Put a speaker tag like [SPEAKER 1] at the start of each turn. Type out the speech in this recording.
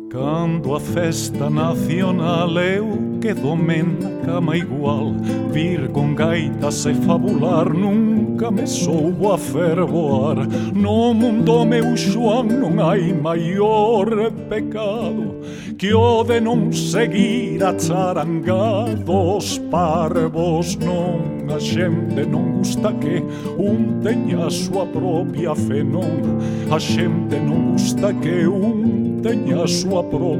[SPEAKER 1] Cando a festa nacional eu quedome na cama igual. Vir con gaitas e fabular nunca me soubo a fervoar. No mundo meu Xoán non hai maior pecado que o de non seguir a charangados parvos. Non, a xente non gusta que un teña a súa propia fe, non. A xente non gusta que un teña a súa propia